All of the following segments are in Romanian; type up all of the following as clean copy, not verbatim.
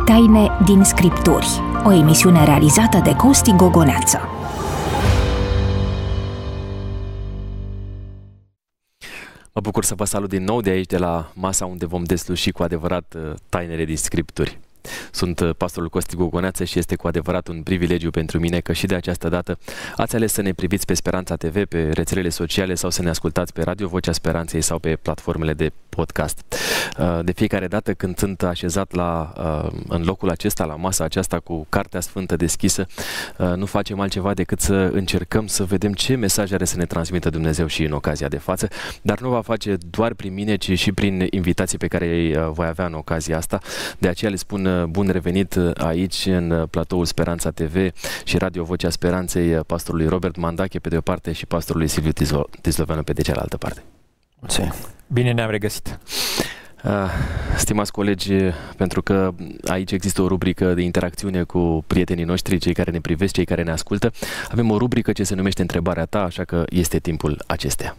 Taine din Scripturi, o emisiune realizată de Costi Gogoneață. Mă bucur să vă salut din nou de aici, de la masa unde vom desluși cu adevărat tainele din Scripturi. Sunt pastorul Costi Gogoneață și este cu adevărat un privilegiu pentru mine că și de această dată ați ales să ne priviți pe Speranța TV, pe rețelele sociale sau să ne ascultați pe Radio Vocea Speranței sau pe platformele de podcast. De fiecare dată când sunt așezat în locul acesta, la masa aceasta cu Cartea Sfântă deschisă, nu facem altceva decât să încercăm să vedem ce mesaj are să ne transmită Dumnezeu și în ocazia de față, dar nu va face doar prin mine, ci și prin invitații pe care îi voi avea în ocazia asta. De aceea le spun bun revenit aici în platoul Speranța TV și Radio Vocea Speranței pastorului Robert Mandache pe de o parte și pastorului Silviu Tizloveanu pe de cealaltă parte. Bine ne-am regăsit! Stimați colegi, pentru că aici există o rubrică de interacțiune cu prietenii noștri, cei care ne privesc, cei care ne ascultă, avem o rubrică ce se numește Întrebarea ta, așa că este timpul acesteia.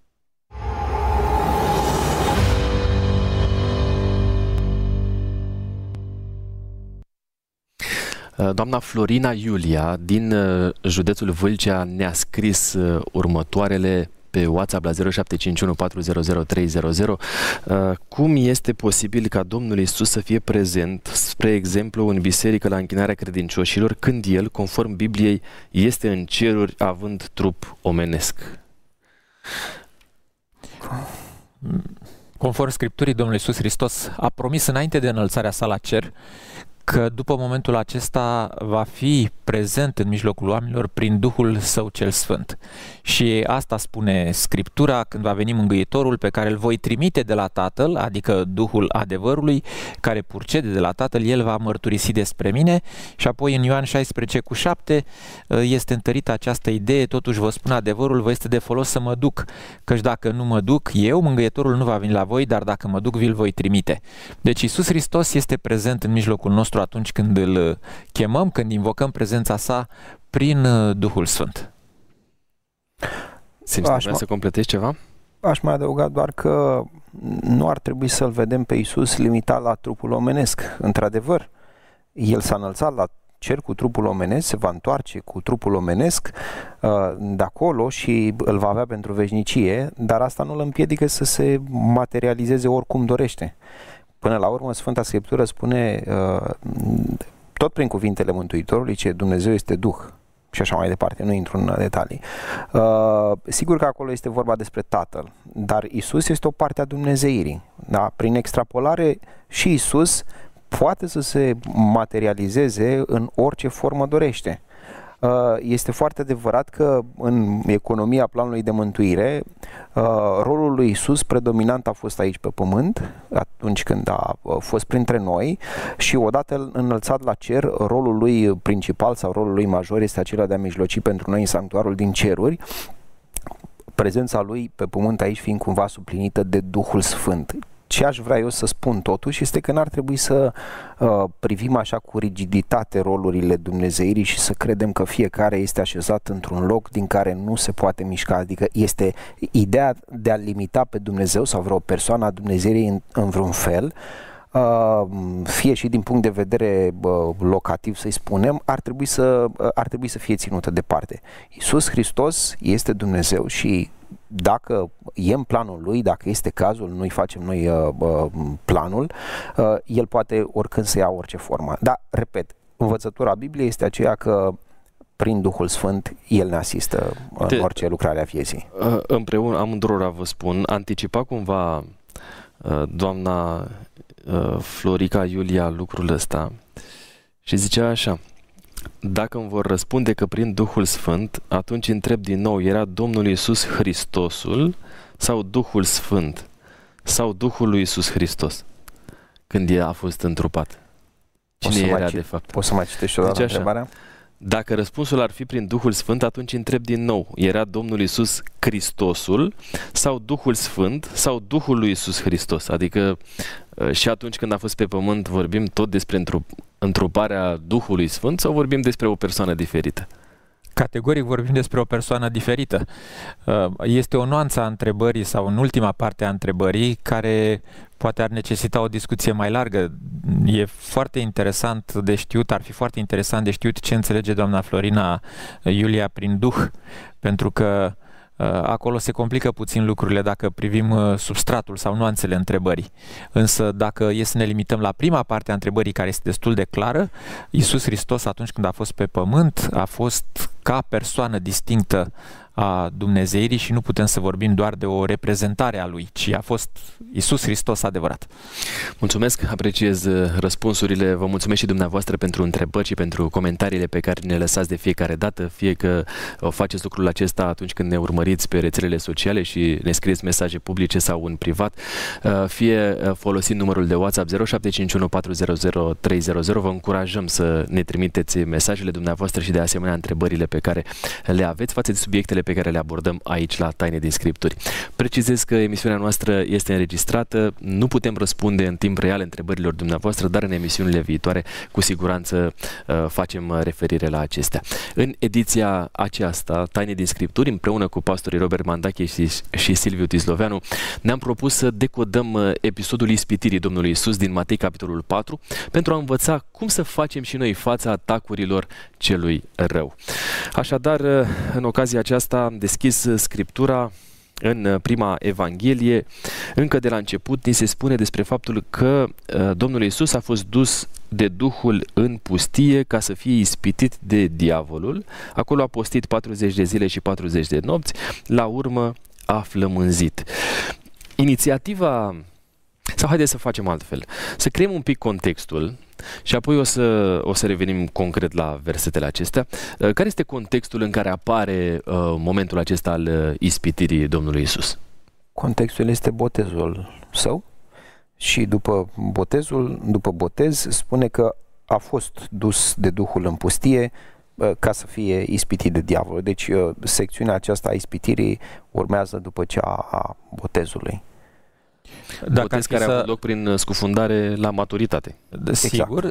Doamna Florina Iulia din județul Vâlcea ne-a scris următoarele pe WhatsApp la 0751400300. Cum este posibil ca Domnul Iisus să fie prezent, spre exemplu, în biserică la închinarea credincioșilor, când El, conform Bibliei, este în ceruri având trup omenesc? Conform Scripturii, Domnul Iisus Hristos a promis înainte de înălțarea sa la cer că după momentul acesta va fi prezent în mijlocul oamenilor prin Duhul Său cel Sfânt. Și asta spune Scriptura: când va veni Mângâietorul pe care îl voi trimite de la Tatăl, adică Duhul adevărului, care purcede de la Tatăl, El va mărturisi despre mine. Și apoi în Ioan 16:7 este întărită această idee: totuși vă spun adevărul, vă este de folos să mă duc, căci dacă nu mă duc eu, Mângâietorul nu va veni la voi, dar dacă mă duc, vi-l voi trimite. Deci Iisus Hristos este prezent în mijlocul nostru atunci când îl chemăm, când invocăm prezența sa prin Duhul Sfânt. Simți nevoia să completezi ceva? Aș mai adăuga doar că nu ar trebui să-L vedem pe Iisus limitat la trupul omenesc. Într-adevăr, El s-a înălțat la cer cu trupul omenesc, se va întoarce cu trupul omenesc de acolo și îl va avea pentru veșnicie, dar asta nu îl împiedică să se materializeze oricum dorește. Până la urmă, Sfânta Scriptură spune, tot prin cuvintele Mântuitorului, ce Dumnezeu este Duh și așa mai departe, nu intru în detalii. Sigur că acolo este vorba despre Tatăl, dar Isus este o parte a dumnezeirii. Da? Prin extrapolare și Isus poate să se materializeze în orice formă dorește. Este foarte adevărat că în economia planului de mântuire rolul lui Iisus predominant a fost aici pe pământ atunci când a fost printre noi și odată înălțat la cer, rolul lui principal sau rolul lui major este acela de a mijloci pentru noi în sanctuarul din ceruri, prezența lui pe pământ aici fiind cumva suplinită de Duhul Sfânt. Ce aș vrea eu să spun totuși este că n-ar trebui să privim așa cu rigiditate rolurile dumnezeirii și să credem că fiecare este așezat într-un loc din care nu se poate mișca. Adică este ideea de a limita pe Dumnezeu sau vreo persoană a dumnezeirii în vreun fel, fie și din punct de vedere locativ, să-i spunem, ar trebui să fie ținută departe. Iisus Hristos este Dumnezeu și dacă e în planul Lui, dacă este cazul, nu-i facem noi planul, El poate oricând să ia orice formă. Dar, repet, învățătura Bibliei este aceea că prin Duhul Sfânt El ne asistă în orice lucrare a vieții. Împreună, amândurora vă spun, anticipa cumva doamna Florica Iulia lucrul ăsta și zicea așa: dacă îmi vor răspunde că prin Duhul Sfânt, atunci întreb din nou, era Domnul Iisus Hristosul sau Duhul Sfânt sau Duhul lui Iisus Hristos când El a fost întrupat? Cine era de fapt? Poți să mai citești o dată întrebarea? Dacă răspunsul ar fi prin Duhul Sfânt, atunci întreb din nou, era Domnul Iisus Hristosul sau Duhul Sfânt sau Duhul lui Iisus Hristos? Adică și atunci când a fost pe pământ vorbim tot despre întruparea Duhului Sfânt sau vorbim despre o persoană diferită? categoric vorbim despre o persoană diferită. Este o nuanță a întrebării sau în ultima parte a întrebării care poate ar necesita o discuție mai largă. E foarte interesant de știut, ar fi foarte interesant de știut ce înțelege doamna Florina Iulia prin Duh, pentru că acolo se complică puțin lucrurile dacă privim substratul sau nuanțele întrebării. Însă dacă e să ne limităm la prima parte a întrebării, care este destul de clară, Iisus Hristos atunci când a fost pe pământ a fost ca persoană distinctă a Dumnezeirii și nu putem să vorbim doar de o reprezentare a Lui, ci a fost Iisus Hristos adevărat. Mulțumesc, apreciez răspunsurile, vă mulțumesc și dumneavoastră pentru întrebări și pentru comentariile pe care ne lăsați de fiecare dată, fie că faceți lucrul acesta atunci când ne urmăriți pe rețelele sociale și ne scrieți mesaje publice sau în privat, fie folosind numărul de WhatsApp 0751 400 300. Vă încurajăm să ne trimiteți mesajele dumneavoastră și de asemenea întrebările pe care le aveți față de subiectele pe care le abordăm aici la Taine din Scripturi. Precizez că emisiunea noastră este înregistrată, nu putem răspunde în timp real întrebărilor dumneavoastră, dar în emisiunile viitoare cu siguranță facem referire la acestea. În ediția aceasta, Taine din Scripturi, împreună cu pastorii Robert Mandache și Silviu Tisloveanu, ne-am propus să decodăm episodul ispitirii Domnului Iisus din Matei, capitolul 4, pentru a învăța cum să facem și noi fața atacurilor celui rău. Așadar, în ocazia aceasta am deschis Scriptura în prima Evanghelie. Încă de la început ni se spune despre faptul că Domnul Iisus a fost dus de Duhul în pustie ca să fie ispitit de diavolul. Acolo a postit 40 de zile și 40 de nopți, la urmă a flămânzit. Inițiativa, sau haideți să facem altfel, să creăm un pic contextul și apoi o să revenim concret la versetele acestea. Care este contextul în care apare momentul acesta al ispitirii Domnului Iisus? Contextul este botezul său și după botez spune că a fost dus de Duhul în pustie ca să fie ispitit de diavol. Deci secțiunea aceasta a ispitirii urmează după cea a botezului. Botez care a avut loc prin scufundare la maturitate. Sigur.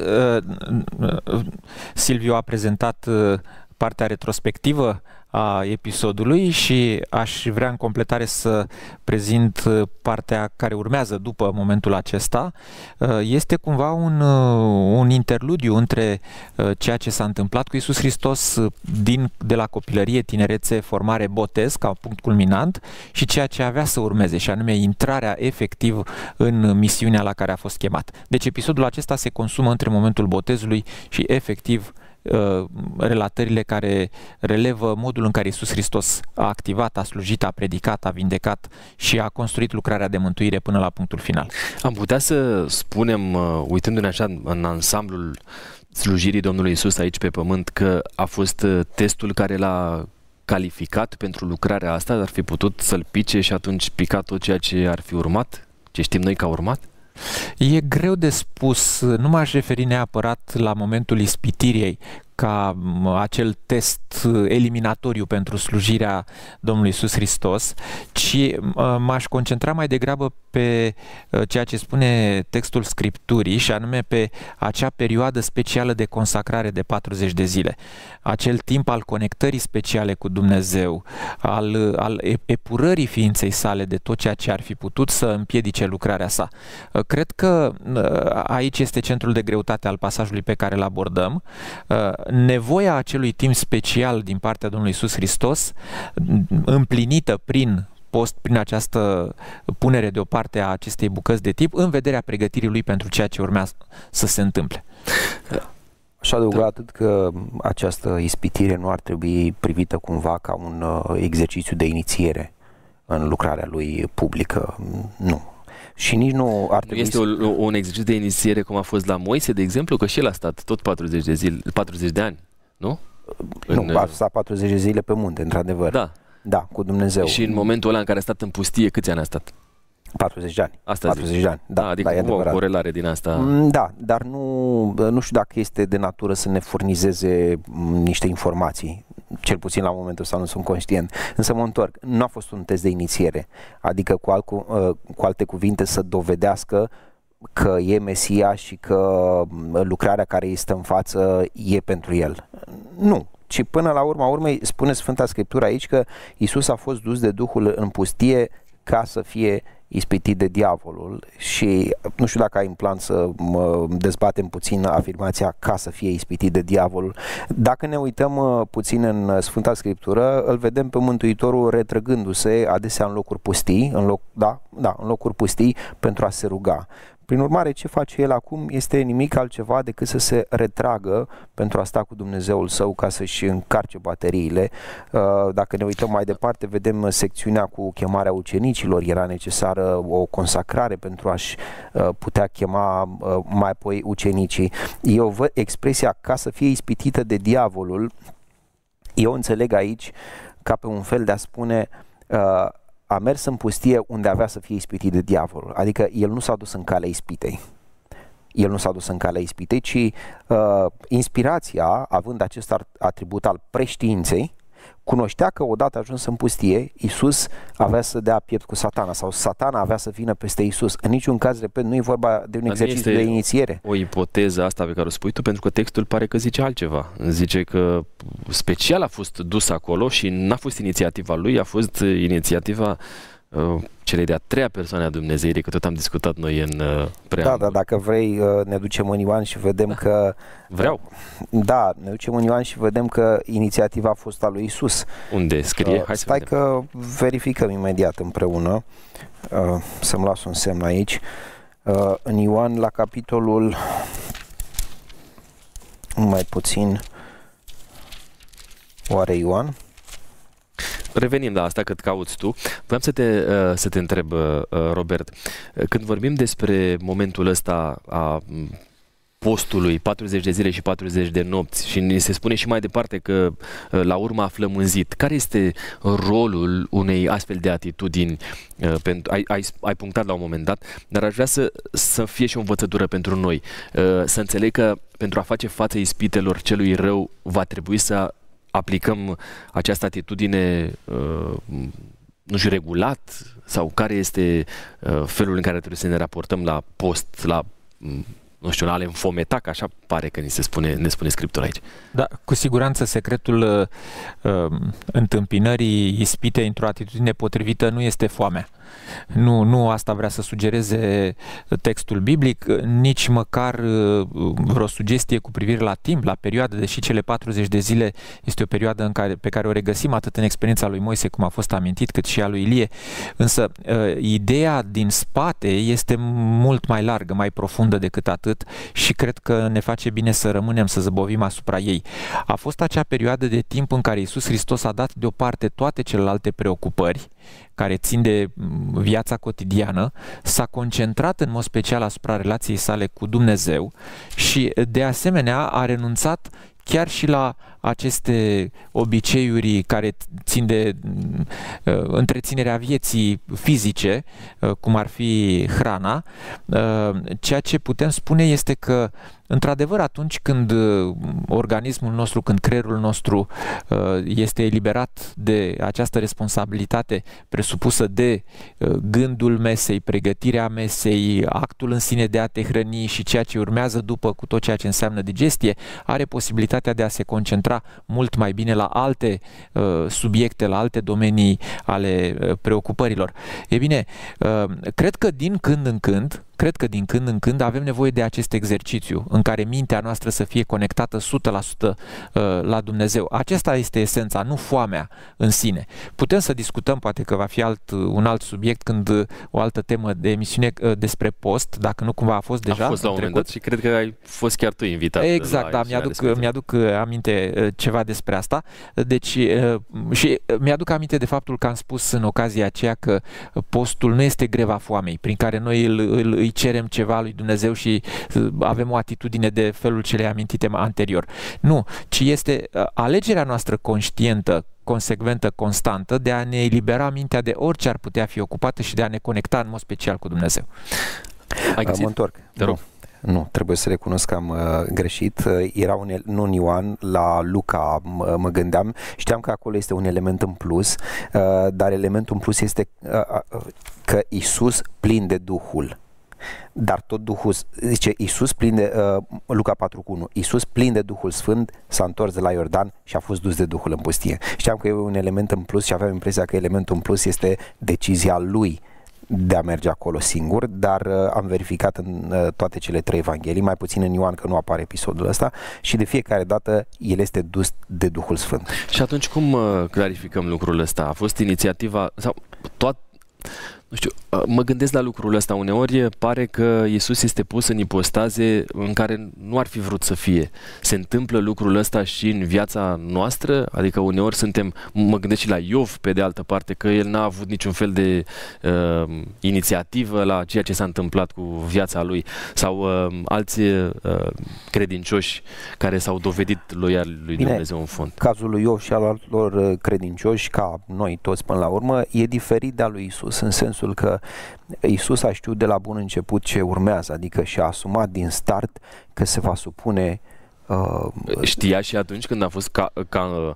Exact. Silviu a prezentat partea retrospectivă a episodului și aș vrea în completare să prezint partea care urmează după momentul acesta. Este cumva un interludiu între ceea ce s-a întâmplat cu Iisus Hristos de la copilărie, tinerețe, formare, botez ca punct culminant și ceea ce avea să urmeze, și anume intrarea efectiv în misiunea la care a fost chemat. Deci episodul acesta se consumă între momentul botezului și efectiv relatările care relevă modul în care Iisus Hristos a activat, a slujit, a predicat, a vindecat și a construit lucrarea de mântuire până la punctul final. Am putea să spunem, uitându-ne așa în ansamblul slujirii Domnului Iisus aici pe pământ, că a fost testul care l-a calificat pentru lucrarea asta, ar fi putut să-l pice și atunci pica tot ceea ce ar fi urmat, ce știm noi că a urmat? E greu de spus, nu m-aș referi neapărat la momentul ispitirii ca acel test eliminatoriu pentru slujirea Domnului Iisus Hristos, ci m-aș concentra mai degrabă pe ceea ce spune textul Scripturii și anume pe acea perioadă specială de consacrare de 40 de zile. Acel timp al conectării speciale cu Dumnezeu, al epurării ființei sale de tot ceea ce ar fi putut să împiedice lucrarea sa. Cred că aici este centrul de greutate al pasajului pe care îl abordăm. Nevoia acelui timp special din partea Domnului Iisus Hristos, împlinită prin această punere deoparte a acestei bucăți de timp, în vederea pregătirii lui pentru ceea ce urmează să se întâmple. Aș adăuga atât că această ispitire nu ar trebui privită cumva ca un exercițiu de inițiere în lucrarea lui publică. Nu. Și nici nu ar trebui este un exercițiu de inițiere cum a fost la Moise, de exemplu, că și el a stat tot 40 de zile, 40 de ani, nu? Nu, a stat 40 de zile pe munte, într-adevăr. Da. Da, cu Dumnezeu. Și în momentul ăla în care a stat în pustie, câți ani a stat? 40 de ani. Asta 40 de ani. Da, adică da, o corelare din asta. Da, dar nu știu dacă este de natură să ne furnizeze niște informații. Cel puțin la momentul ăsta nu sunt conștient. Însă mă întorc. Nu a fost un test de inițiere. Adică cu alte cuvinte să dovedească că e Mesia și că lucrarea care îi stă în față e pentru el. Nu. ci până la urma urmei spune Sfânta Scriptură aici că Iisus a fost dus de Duhul în pustie ca să fie ispitit de diavolul și nu știu dacă ai în plan să dezbatem puțin afirmația ca să fie ispitit de diavolul. Dacă ne uităm puțin în Sfânta Scriptură, îl vedem pe Mântuitorul retrăgându-se adesea în locuri pustii, în locuri pustii pentru a se ruga. Prin urmare, ce face el acum este nimic altceva decât să se retragă pentru a sta cu Dumnezeul său ca să-și încarce bateriile. Dacă ne uităm mai departe, vedem secțiunea cu chemarea ucenicilor. Era necesară o consacrare pentru a-și putea chema mai apoi ucenicii. Eu văd expresia ca să fie ispitită de diavolul, eu înțeleg aici ca pe un fel de a spune a mers în pustie unde avea să fie ispitit de diavolul. Adică el nu s-a dus în calea ispitei. El nu s-a dus în calea ispitei, ci inspirația, având acest atribut al preștiinței, cunoștea că odată ajuns în pustie, Iisus avea să dea piept cu Satana sau Satana avea să vină peste Iisus. În niciun caz, repet, nu e vorba de un exercițiu de inițiere. O ipoteză asta pe care o spui tu, pentru că textul pare că zice altceva. Zice că special a fost dus acolo și n-a fost inițiativa lui, a fost inițiativa celei de-a treia persoane a Dumnezeirii, că tot am discutat noi în preambul. Da, dacă vrei, ne ducem în Ioan și vedem că... Vreau. Da, ne ducem în Ioan și vedem că inițiativa a fost a lui Iisus. Unde scrie? Hai să stai vedem. că verificăm imediat împreună. Să-mi las un semn aici. În Ioan, la capitolul... mai puțin... Oare Ioan? Revenim la asta, cât cauți tu. Vreau să te întreb, Robert, când vorbim despre momentul ăsta a postului, 40 de zile și 40 de nopți, și ni se spune și mai departe că la urmă a flămânzit, care este rolul unei astfel de atitudini? Ai punctat la un moment dat, dar aș vrea să fie și o învățătură pentru noi, să înțeleg că pentru a face față ispitelor celui rău va trebui să aplicăm această atitudine nu știu, regulat, sau care este felul în care trebuie să ne raportăm la post, la nu știu, la a le înfometa, că așa pare că ne spune Scriptura aici. Da, cu siguranță secretul întâmpinării ispitei într-o atitudine potrivită nu este foamea. Nu asta vrea să sugereze textul biblic, nici măcar vreo sugestie cu privire la timp, la perioadă, deși cele 40 de zile este o perioadă pe care o regăsim atât în experiența lui Moise, cum a fost amintit, cât și a lui Ilie. Însă ideea din spate este mult mai largă, mai profundă decât atât și cred că ne face bine să rămânem, să zăbovim asupra ei. A fost acea perioadă de timp în care Iisus Hristos a dat deoparte toate celelalte preocupări care țin de viața cotidiană, s-a concentrat în mod special asupra relației sale cu Dumnezeu și de asemenea a renunțat chiar și la aceste obiceiuri care țin de întreținerea vieții fizice, cum ar fi hrana. Ceea ce putem spune este că, într-adevăr, atunci când organismul nostru, când creierul nostru este eliberat de această responsabilitate presupusă de gândul mesei, pregătirea mesei, actul în sine de a te hrăni și ceea ce urmează după, cu tot ceea ce înseamnă digestie, are posibilitatea de a se concentra mult mai bine la alte subiecte, la alte domenii ale preocupărilor. E bine, cred că din când în când avem nevoie de acest exercițiu în care mintea noastră să fie conectată 100% la Dumnezeu. Acesta este esența, nu foamea în sine. Putem să discutăm, poate că va fi un alt subiect, când o altă temă de emisiune despre post, dacă nu cumva a fost deja. A fost la un moment dat și cred că ai fost chiar tu invitat. Exact, da, mi-aduc aminte ceva despre asta. Deci, și mi-aduc aminte de faptul că am spus în ocazia aceea că postul nu este greva foamei, prin care noi îi cerem ceva lui Dumnezeu și avem o atitudine de felul cele amintite anterior. Nu, ci este alegerea noastră conștientă, consecventă, constantă de a ne elibera mintea de orice ar putea fi ocupată și de a ne conecta în mod special cu Dumnezeu. Mă întorc. Te rog. Nu, trebuie să recunosc că am greșit. Era nu în Ioan, la Luca mă gândeam. Știam că acolo este un element în plus, dar elementul în plus este că Iisus plin de Duhul. dar tot Duhul, zice Iisus plin de, Luca 4:1, Iisus plin de Duhul Sfânt s-a întors de la Iordan și a fost dus de Duhul în pustie. Știam că e un element în plus și aveam impresia că elementul în plus este decizia lui de a merge acolo singur, dar am verificat în toate cele 3 evanghelii, mai puțin în Ioan că nu apare episodul ăsta, și de fiecare dată el este dus de Duhul Sfânt. Și atunci cum clarificăm lucrul ăsta? A fost inițiativa sau nu știu, mă gândesc la lucrul ăsta. Uneori pare că Iisus este pus în ipostaze în care nu ar fi vrut să fie. Se întâmplă lucrul ăsta și în viața noastră? Adică uneori mă gândesc și la Iov, pe de altă parte, că el n-a avut niciun fel de inițiativă la ceea ce s-a întâmplat cu viața lui. Sau alți credincioși care s-au dovedit loiali lui Dumnezeu în fond. Cazul lui Iov și al altor credincioși, ca noi toți până la urmă, e diferit de al lui Iisus, în sensul că Iisus a știut de la bun început ce urmează, adică și-a asumat din start că se va supune. Știa și atunci când a fost ca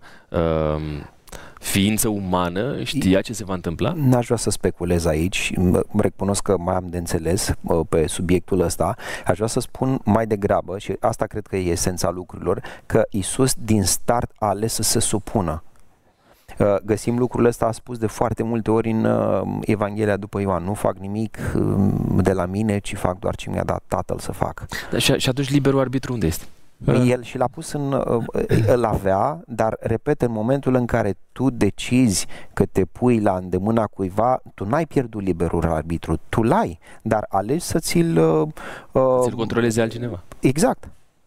ființă umană, știa ce se va întâmpla? N-aș vrea să speculez aici, recunosc că mai am de înțeles pe subiectul ăsta. Aș vrea să spun mai degrabă, și asta cred că e esența lucrurilor, că Iisus din start a ales să se supună. Găsim lucrul ăsta spus de foarte multe ori în Evanghelia după Ioan. Nu fac nimic de la mine, ci fac doar ce mi-a dat Tatăl să fac. Și atunci liberul arbitru unde este? El și l-a pus îl avea, dar repet, în momentul în care tu decizi că te pui la îndemâna cuiva, tu n-ai pierdut liberul arbitru, tu l-ai, dar alegi să ți-l controleze altcineva. Exact.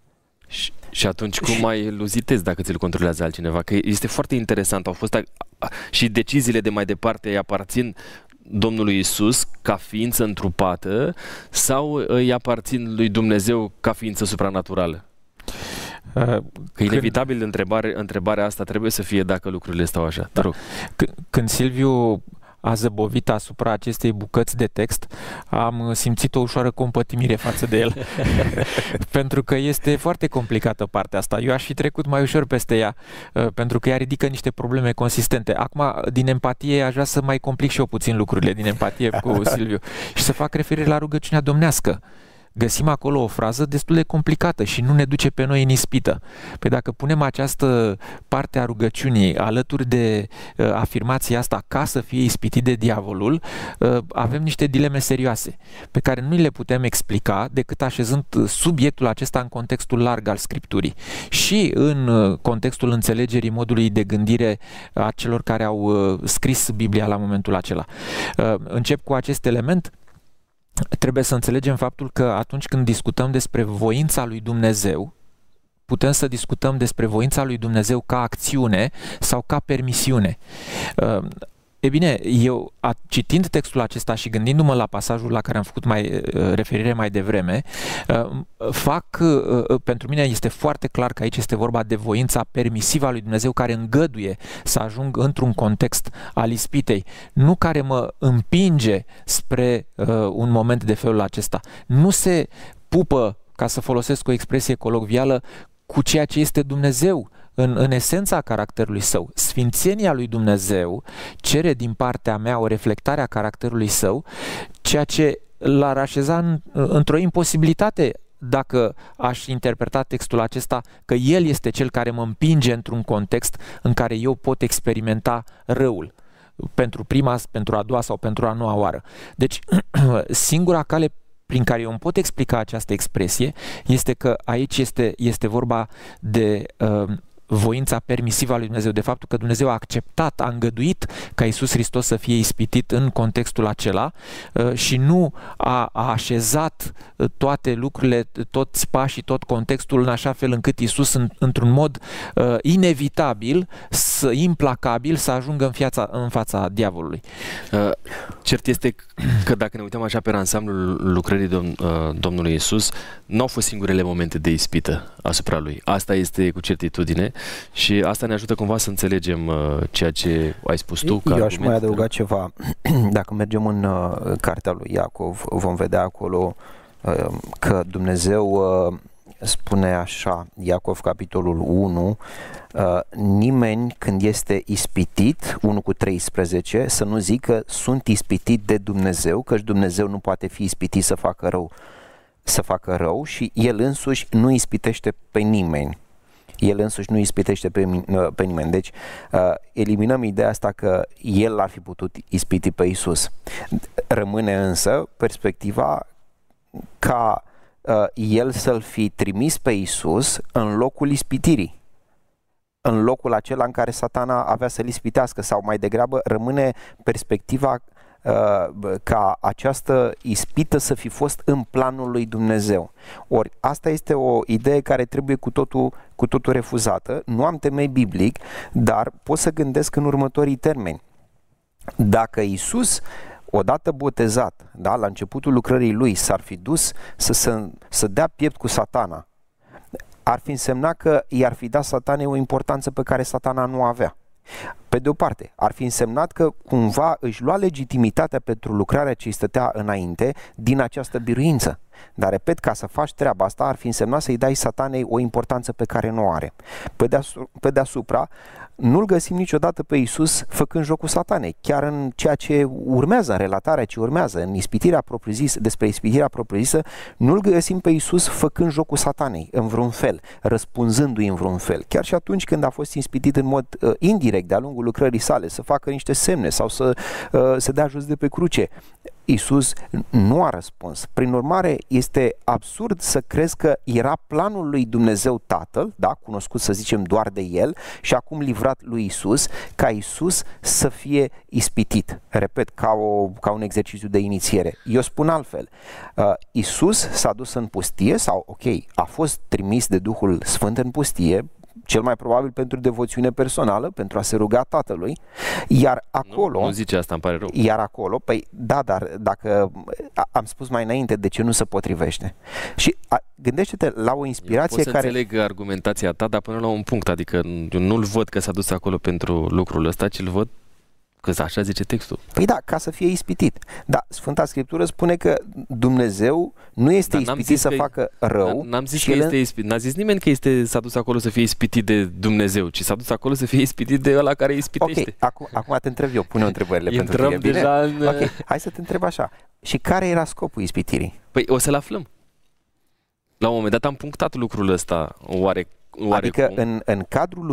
Și atunci cum mai luzitezi dacă ți-l controlează altcineva? Că este foarte interesant. Au fost și deciziile de mai departe îi aparțin Domnului Iisus ca ființă întrupată sau îi aparțin lui Dumnezeu ca ființă supranaturală? Că inevitabil întrebarea asta trebuie să fie dacă lucrurile stau așa. Da. Când Silviu a zăbovit asupra acestei bucăți de text, am simțit o ușoară compătimire față de el. Pentru că este foarte complicată partea asta. Eu aș fi trecut mai ușor peste ea, pentru că ea ridică niște probleme consistente. Acum, din empatie, aș vrea să mai complic și eu puțin lucrurile, din empatie cu Silviu, și să fac referire la rugăciunea domnească. Găsim acolo o frază destul de complicată și nu ne duce pe noi în ispită. Păi dacă punem această parte a rugăciunii alături de afirmația asta, ca să fie ispitit de diavolul, avem niște dileme serioase pe care nu le putem explica decât așezând subiectul acesta în contextul larg al Scripturii și în contextul înțelegerii modului de gândire a celor care au scris Biblia la momentul acela. Încep cu acest element. Trebuie să înțelegem faptul că atunci când discutăm despre voința lui Dumnezeu, putem să discutăm despre voința lui Dumnezeu ca acțiune sau ca permisiune. E bine, eu citind textul acesta și gândindu-mă la pasajul la care am făcut referire mai devreme, pentru mine este foarte clar că aici este vorba de voința permisivă a lui Dumnezeu care îngăduie să ajung într-un context al ispitei, nu care mă împinge spre un moment de felul acesta. Nu se pupă, ca să folosesc o expresie colocvială, cu ceea ce este Dumnezeu în esența caracterului său. Sfințenia lui Dumnezeu cere din partea mea o reflectare a caracterului său, ceea ce l-ar așeza într-o imposibilitate dacă aș interpreta textul acesta că El este Cel care mă împinge într-un context în care eu pot experimenta răul pentru prima, pentru a doua sau pentru a noua oară. Deci, singura cale prin care eu îmi pot explica această expresie este că aici este vorba de voința permisivă a lui Dumnezeu, de faptul că Dumnezeu a acceptat, a îngăduit ca Iisus Hristos să fie ispitit în contextul acela și nu a așezat toate lucrurile, toți pașii, tot contextul în așa fel încât Iisus într-un mod inevitabil, implacabil, să ajungă în fața diavolului. Cert este că dacă ne uităm așa pe ansamblul lucrării Domnului Iisus, nu au fost singurele momente de ispită asupra Lui. Asta este cu certitudine și asta ne ajută cumva să înțelegem ceea ce ai spus tu. Eu aș mai adăuga ceva. Dacă mergem în cartea lui Iacov, vom vedea acolo că Dumnezeu spune așa, Iacov capitolul 1, nimeni când este ispitit, 1:13, să nu zică sunt ispitit de Dumnezeu, căci Dumnezeu nu poate fi ispitit să facă rău și El însuși nu ispitește pe nimeni. El însuși nu ispitește pe nimeni. Deci eliminăm ideea asta că El ar fi putut ispiti pe Iisus. Rămâne însă perspectiva ca El să-L fi trimis pe Iisus în locul ispitirii, în locul acela în care Satana avea să-L ispitească, sau mai degrabă rămâne perspectiva ca această ispită să fi fost în planul lui Dumnezeu. Ori asta este o idee care trebuie cu totul refuzată. Nu am temei biblic, dar pot să gândesc în următorii termeni. Dacă Iisus, odată botezat, da, la începutul lucrării lui, s-ar fi dus să dea piept cu Satana, ar fi însemnat că i-ar fi dat Satanei o importanță pe care Satana nu avea. Pe de o parte, ar fi însemnat că cumva își lua legitimitatea pentru lucrarea ce îi stătea înainte din această biruință. Dar, repet, ca să faci treaba asta, ar fi însemnat să-i dai Satanei o importanță pe care nu o are. Pe deasupra, nu-L găsim niciodată pe Iisus făcând jocul Satanei. Chiar în ceea ce urmează, în relatarea ce urmează, în ispitirea propriu-zisă, despre ispitirea propriu-zisă, nu-L găsim pe Iisus făcând jocul Satanei în vreun fel, răspunzându-i în vreun fel. Chiar și atunci când a fost ispitit în mod indirect de-a lungul lucrării sale, să facă niște semne sau să dea jos de pe cruce, Iisus nu a răspuns. Prin urmare, este absurd să crezi că era planul lui Dumnezeu Tatăl, da, cunoscut să zicem doar de El, și acum livrat lui Iisus, ca Iisus să fie ispitit. Repet, ca un exercițiu de inițiere. Eu spun altfel. Iisus s-a dus în pustie sau, a fost trimis de Duhul Sfânt în pustie, cel mai probabil pentru devoțiune personală, pentru a se ruga Tatălui, iar acolo... Nu zice asta, îmi pare rău. Iar acolo, păi da, dar dacă am spus mai înainte de ce nu se potrivește. Și gândește-te la o inspirație care... Pot să înțeleg argumentația ta, dar până la un punct, adică eu nu-l văd că s-a dus acolo pentru lucrul ăsta, ci îl văd că așa zice textul. Păi da, ca să fie ispitit. Dar Sfânta Scriptură spune că Dumnezeu nu este ispitit să facă rău. N-am zis că este ispitit. N-a zis nimeni că s-a dus acolo să fie ispitit de Dumnezeu, ci s-a dus acolo să fie ispitit de ăla care ispitește. Ok, acum te întreb eu, pune întrebările pentru tine. Deja în... Ok, hai să te întreb așa. Și care era scopul ispitirii? Păi o să-l aflăm. La un moment dat am punctat lucrul ăsta, Adică în cadrul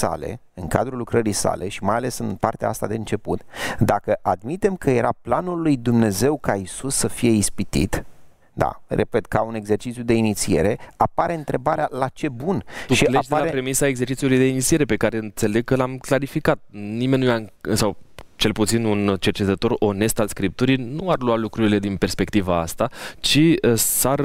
lucrării sale și mai ales în partea asta de început, dacă admitem că era planul lui Dumnezeu ca Iisus să fie ispitit, da, repet, ca un exercițiu de inițiere, apare întrebarea la ce bun. Tu și pleci de la premisa exercițiului de inițiere pe care înțeleg că l-am clarificat. Nimeni nu sau cel puțin un cercetător onest al Scripturii nu ar lua lucrurile din perspectiva asta, ci s-ar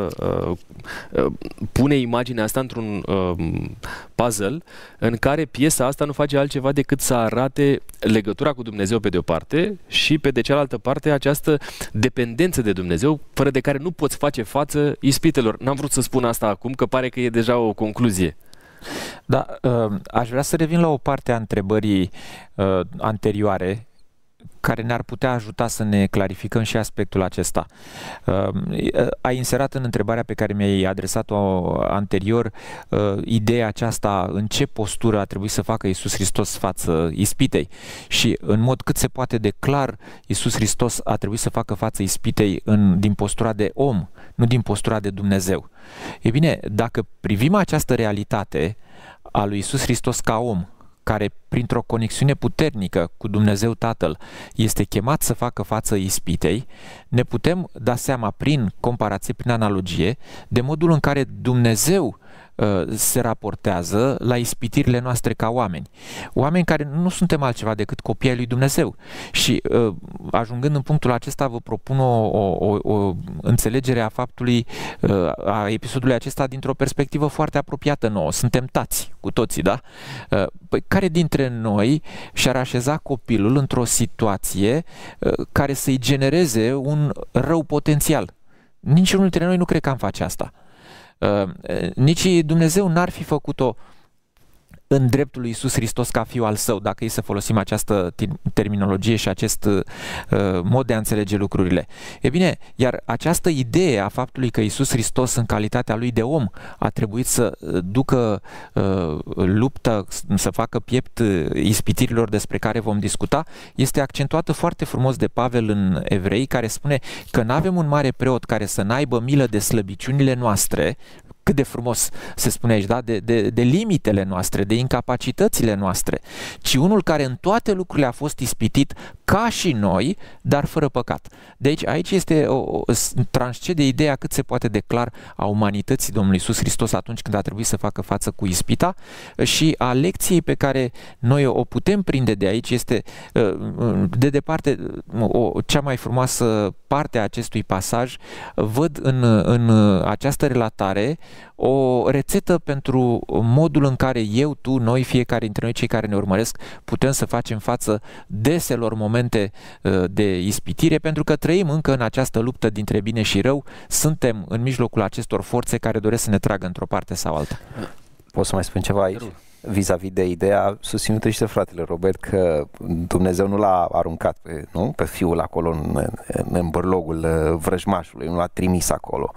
pune imaginea asta într-un puzzle în care piesa asta nu face altceva decât să arate legătura cu Dumnezeu pe de o parte și pe de cealaltă parte această dependență de Dumnezeu, fără de care nu poți face față ispitelor. N-am vrut să spun asta acum, că pare că e deja o concluzie. Da, aș vrea să revin la o parte a întrebării anterioare care ne-ar putea ajuta să ne clarificăm și aspectul acesta. Ai inserat în întrebarea pe care mi-ai adresat-o anterior ideea aceasta în ce postură a trebuit să facă Iisus Hristos față ispitei. Și în mod cât se poate de clar, Iisus Hristos a trebuit să facă față ispitei din postura de om, nu din postura de Dumnezeu. E bine, dacă privim această realitate a lui Iisus Hristos ca om, care printr-o conexiune puternică cu Dumnezeu Tatăl este chemat să facă față ispitei, ne putem da seama prin comparație, prin analogie, de modul în care Dumnezeu se raportează la ispitirile noastre ca oameni. Oameni care nu suntem altceva decât copii ai lui Dumnezeu. Și ajungând în punctul acesta, vă propun o înțelegere a faptului, a episodului acesta dintr-o perspectivă foarte apropiată nouă. Suntem tați cu toții, da? Păi care dintre noi și-ar așeza copilul într-o situație care să-i genereze un rău potențial? Niciunul dintre noi nu cred că am face asta. Nici Dumnezeu n-ar fi făcut-o în dreptul lui Iisus Hristos ca fiu al său, dacă e să folosim această terminologie și acest mod de a înțelege lucrurile. E bine, iar această idee a faptului că Iisus Hristos în calitatea lui de om a trebuit să ducă luptă, să facă piept ispitirilor despre care vom discuta, este accentuată foarte frumos de Pavel în Evrei, care spune că nu avem un mare preot care să n-aibă milă de slăbiciunile noastre, cât de frumos se spune aici, da? de limitele noastre, de incapacitățile noastre, ci unul care în toate lucrurile a fost ispitit ca și noi, dar fără păcat. Deci aici este transcede ideea cât se poate de clar a umanității Domnului Iisus Hristos atunci când a trebuit să facă față cu ispita și a lecției pe care noi o putem prinde de aici este de departe cea mai frumoasă parte a acestui pasaj. Văd în această relatare o rețetă pentru modul în care eu, tu, noi, fiecare dintre noi, cei care ne urmăresc, putem să facem față deselor momente de ispitire, pentru că trăim încă în această luptă dintre bine și rău, suntem în mijlocul acestor forțe care doresc să ne tragă într-o parte sau alta. Pot să mai spun ceva aici? Vis-a-vis de ideea susținută și de fratele Robert că Dumnezeu nu l-a aruncat pe fiul acolo în bărlogul vrăjmașului, nu l-a trimis acolo.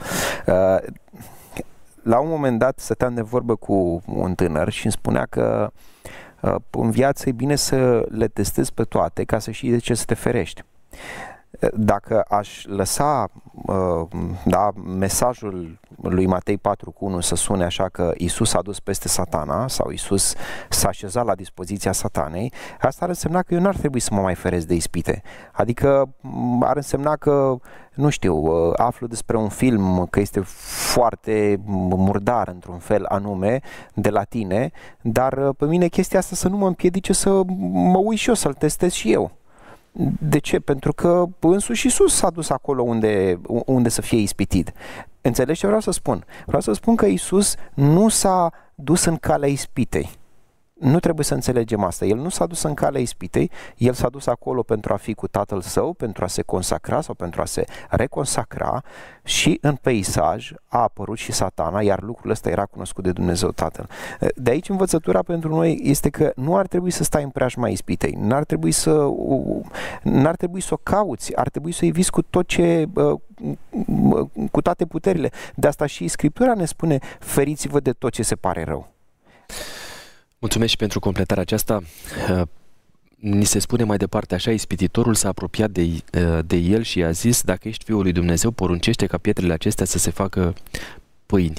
La un moment dat stăteam de vorbă cu un tânăr și îmi spunea că în viață e bine să le testezi pe toate ca să știi de ce să te ferești. Dacă aș lăsa mesajul lui Matei 4:1 să sune așa că Iisus a dus peste Satana sau Iisus s-a așezat la dispoziția Satanei, asta ar însemna că eu n-ar trebui să mă mai feresc de ispite. Adică ar însemna că, nu știu, aflu despre un film că este foarte murdar într-un fel anume de la tine, dar pe mine chestia asta să nu mă împiedice să mă uit și eu, să-l testez și eu. De ce? Pentru că însuși Iisus s-a dus acolo unde să fie ispitit. Înțelegi ce vreau să spun? Vreau să spun că Iisus nu s-a dus în calea ispitei. Nu trebuie să înțelegem asta. El nu s-a dus în calea ispitei, el s-a dus acolo pentru a fi cu Tatăl Său, pentru a se consacra sau pentru a se reconsacra și în peisaj a apărut și Satana, iar lucrul ăsta era cunoscut de Dumnezeu Tatăl. De aici învățătura pentru noi este că nu ar trebui să stai în preajma ispitei, n-ar trebui să o cauți, ar trebui să eviți cu tot cu toate puterile. De asta și Scriptura ne spune: feriți-vă de tot ce se pare rău. Mulțumesc și pentru completarea aceasta. Ni se spune mai departe așa: ispititorul s-a apropiat de el și i-a zis: dacă ești Fiul lui Dumnezeu, poruncește ca pietrele acestea să se facă pâini.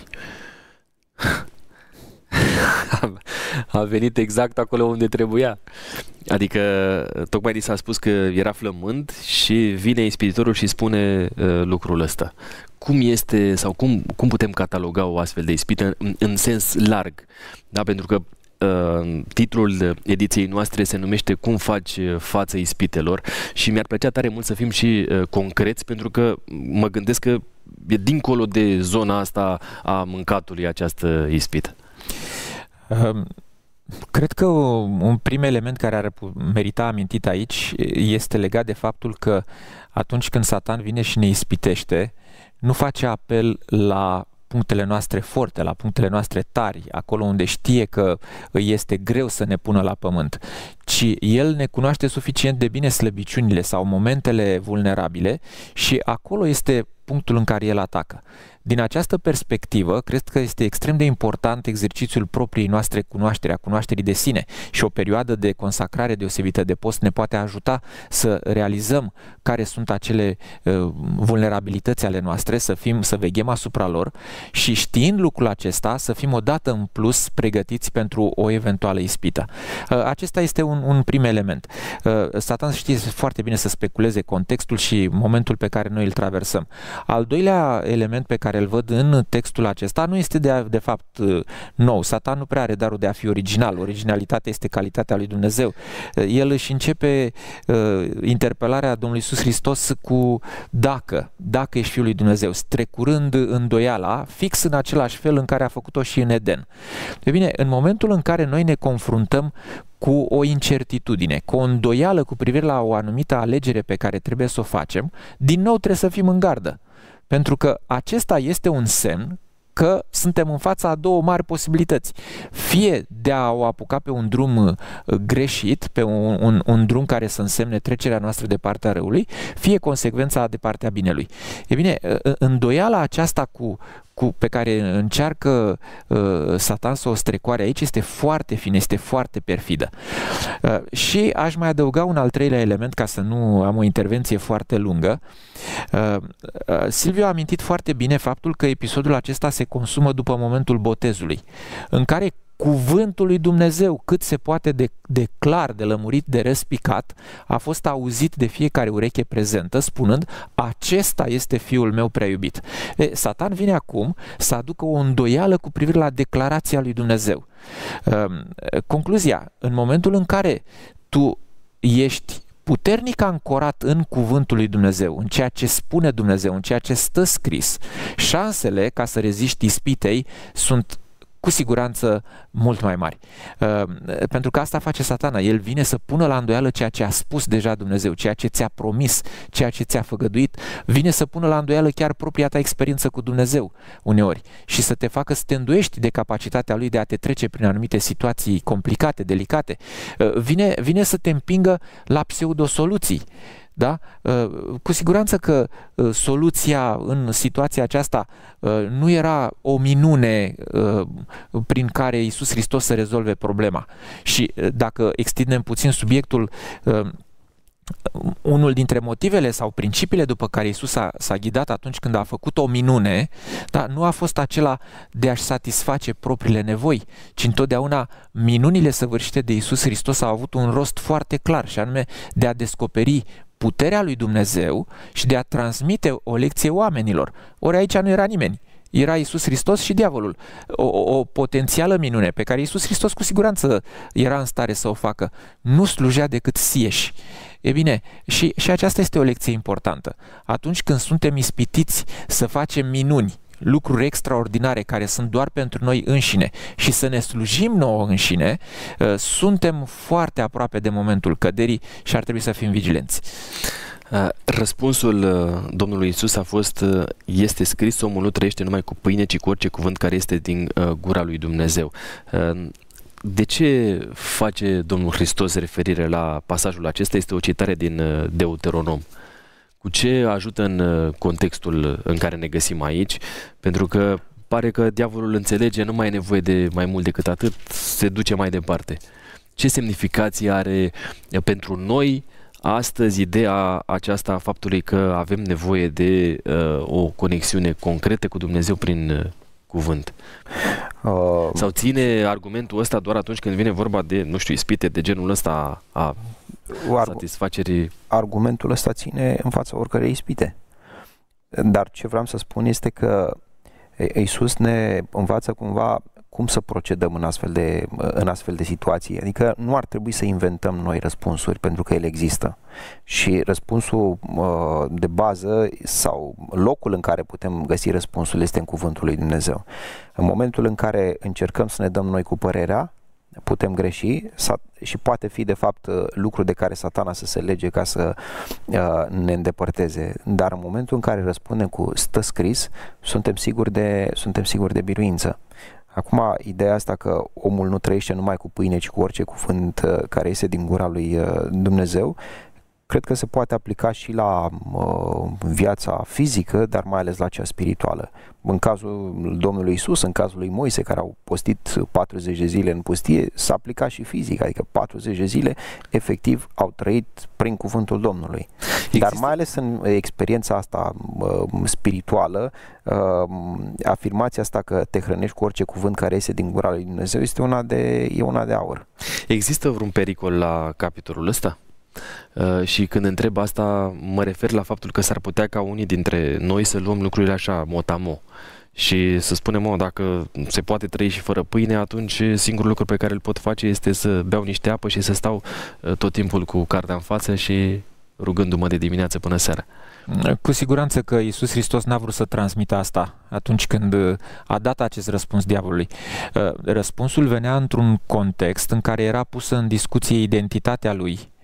A venit exact acolo unde trebuia. Adică tocmai ni s-a spus că era flămând și vine ispititorul și spune lucrul ăsta. Cum este sau cum putem cataloga o astfel de ispită în sens larg? Da, pentru că titlul ediției noastre se numește Cum faci față ispitelor și mi-ar plăcea tare mult să fim și concreți, pentru că mă gândesc că e dincolo de zona asta a mâncatului această ispită. Cred că un prim element care ar merita amintit aici este legat de faptul că atunci când Satan vine și ne ispitește, nu face apel la punctele noastre forte, la punctele noastre tari, acolo unde știe că îi este greu să ne pună la pământ, ci el ne cunoaște suficient de bine slăbiciunile sau momentele vulnerabile și acolo este punctul în care el atacă. Din această perspectivă, cred că este extrem de important exercițiul propriei noastre cunoaștere, a cunoașterii de sine, și o perioadă de consacrare deosebită de post ne poate ajuta să realizăm care sunt acele vulnerabilități ale noastre, să veghem asupra lor și, știind lucrul acesta, să fim odată în plus pregătiți pentru o eventuală ispită. Acesta este un prim element. Satan știe foarte bine să speculeze contextul și momentul pe care noi îl traversăm. Al doilea element pe care îl văd în textul acesta nu este de fapt nou. Satan nu prea are darul de a fi original. Originalitatea este calitatea lui Dumnezeu. El își începe interpelarea Domnului Iisus Hristos cu dacă ești Fiul lui Dumnezeu, strecurând îndoiala fix în același fel în care a făcut-o și în Eden. E bine, în momentul în care noi ne confruntăm cu o incertitudine, cu o îndoială cu privire la o anumită alegere pe care trebuie să o facem, din nou trebuie să fim în gardă. Pentru că acesta este un semn că suntem în fața a două mari posibilități. Fie de a o apuca pe un drum greșit, pe un drum care să însemne trecerea noastră de partea răului, fie consecvența de partea binelui. E bine, îndoiala aceasta pe care încearcă Satan să o strecoare aici este foarte fină, este foarte perfidă. Și aș mai adăuga un al treilea element, ca să nu am o intervenție foarte lungă. Silviu a amintit foarte bine faptul că episodul acesta se consumă după momentul botezului, în care cuvântul lui Dumnezeu, cât se poate de clar, de lămurit, de răspicat, a fost auzit de fiecare ureche prezentă, spunând: acesta este Fiul meu prea iubit. Satan vine acum să aducă o îndoială cu privire la declarația lui Dumnezeu. Concluzia: în momentul în care tu ești puternic ancorat în cuvântul lui Dumnezeu, în ceea ce spune Dumnezeu, în ceea ce stă scris, șansele ca să reziști ispitei sunt cu siguranță mult mai mari. Pentru că asta face Satana. El vine să pună la îndoială ceea ce a spus deja Dumnezeu, ceea ce ți-a promis, ceea ce ți-a făgăduit. Vine să pună la îndoială chiar propria ta experiență cu Dumnezeu uneori și să te facă să te îndoiești de capacitatea lui de a te trece prin anumite situații complicate, delicate. Vine să te împingă la pseudosoluții. Da? Cu siguranță că soluția în situația aceasta nu era o minune prin care Iisus Hristos să rezolve problema. Și dacă extindem puțin subiectul, unul dintre motivele sau principiile după care Iisus s-a ghidat atunci când a făcut o minune, da, nu a fost acela de a-și satisface propriile nevoi, ci întotdeauna minunile săvârșite de Iisus Hristos au avut un rost foarte clar, și anume de a descoperi puterea lui Dumnezeu și de a transmite o lecție oamenilor. Ori aici nu era nimeni. Era Iisus Hristos și diavolul. O potențială minune pe care Iisus Hristos cu siguranță era în stare să o facă. Nu slujea decât sieși. E bine, și aceasta este o lecție importantă. Atunci când suntem ispitiți să facem minuni, lucruri extraordinare care sunt doar pentru noi înșine și să ne slujim nouă înșine, suntem foarte aproape de momentul căderii și ar trebui să fim vigilenți. Răspunsul Domnului Iisus a fost: este scris, omul nu trăiește numai cu pâine, ci cu orice cuvânt care este din gura lui Dumnezeu. De ce face Domnul Hristos referire la pasajul acesta? Este o citare din Deuteronom. Cu ce ajută în contextul în care ne găsim aici? Pentru că pare că diavolul înțelege, nu mai e nevoie de mai mult decât atât, se duce mai departe. Ce semnificație are pentru noi astăzi ideea aceasta a faptului că avem nevoie de o conexiune concretă cu Dumnezeu prin cuvânt? Sau ține argumentul ăsta doar atunci când vine vorba de, nu știu, ispite de genul ăsta a satisfacerii? Argumentul ăsta ține în fața oricărei ispite. Dar ce vreau să spun este că Iisus ne învață cumva cum să procedăm în astfel de situații. Adică nu ar trebui să inventăm noi răspunsuri, pentru că ele există. Și răspunsul de bază sau locul în care putem găsi răspunsul este în cuvântul lui Dumnezeu. În momentul în care încercăm să ne dăm noi cu părerea, putem greși și poate fi de fapt lucru de care Satana să se lege ca să ne îndepărteze. Dar în momentul în care răspundem cu stă scris, suntem siguri de biruință. Acum, ideea asta că omul nu trăiește numai cu pâine, ci cu orice cuvânt care iese din gura lui Dumnezeu, cred că se poate aplica și la viața fizică, dar mai ales la cea spirituală. În cazul Domnului Iisus, în cazul lui Moise, care au postit 40 de zile în pustie, s-a aplicat și fizic, adică 40 de zile efectiv au trăit prin cuvântul Domnului. Dar mai ales în experiența asta spirituală, afirmația asta că te hrănești cu orice cuvânt care iese din gura lui Dumnezeu este una de aur. Există vreun pericol la capitolul ăsta? Și când întreb asta, mă refer la faptul că s-ar putea ca unii dintre noi să luăm lucrurile așa, motamo, și să spunem, dacă se poate trăi și fără pâine, atunci singurul lucru pe care îl pot face este să beau niște apă și să stau tot timpul cu cartea în față și rugându-mă de dimineață până seara. Cu siguranță că Iisus Hristos n-a vrut să transmită asta atunci când a dat acest răspuns diavolului. Răspunsul venea într-un context în care era pusă în discuție identitatea lui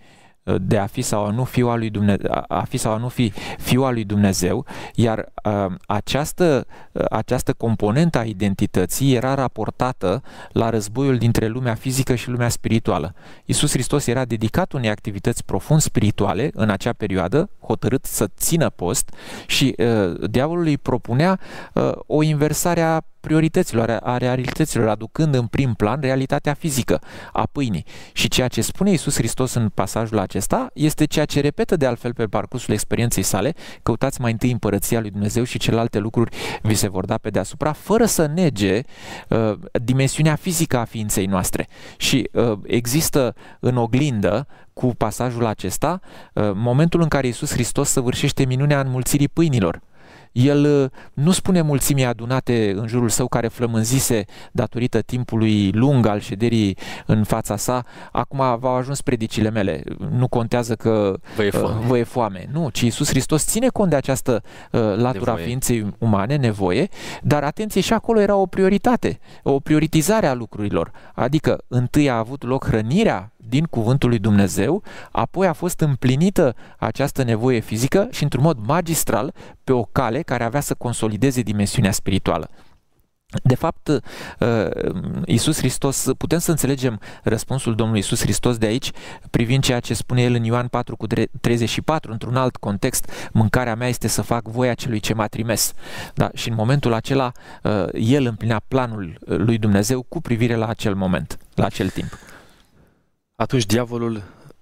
de a fi sau a nu fi al lui Dumnezeu, a fi sau a nu fi fiul al lui Dumnezeu, iar această componentă a identității era raportată la războiul dintre lumea fizică și lumea spirituală. Iisus Hristos era dedicat unei activități profund spirituale în acea perioadă, hotărât să țină post, și diavolul îi propunea o inversare a priorităților, a realităților, aducând în prim plan realitatea fizică a pâinii. Și ceea ce spune Iisus Hristos în pasajul acesta este ceea ce repetă de altfel pe parcursul experienței sale: căutați mai întâi împărăția lui Dumnezeu și celelalte lucruri vi se vor da pe deasupra, fără să nege dimensiunea fizică a ființei noastre. Și există în oglindă cu pasajul acesta momentul în care Iisus Hristos săvârșește minunea înmulțirii pâinilor. El nu spune mulțimii adunate în jurul său, care flămânzise datorită timpului lung al șederii în fața sa: acum v-au ajuns predicile mele, nu contează că vă e foame. Nu, ci Iisus Hristos ține cont de această latura ființei umane, nevoie, dar atenție, și acolo era o prioritate, o prioritizare a lucrurilor. Adică întâi a avut loc hrănirea din cuvântul lui Dumnezeu, apoi a fost împlinită această nevoie fizică și într-un mod magistral pe o cale care avea să consolideze dimensiunea spirituală. De fapt, Iisus Hristos, putem să înțelegem răspunsul Domnului Iisus Hristos de aici, privind ceea ce spune El în Ioan 4:34, într-un alt context: mâncarea mea este să fac voia celui ce m-a trimis. Da? Și în momentul acela El împlinea planul lui Dumnezeu cu privire la acel moment, la acel timp. Atunci diavolul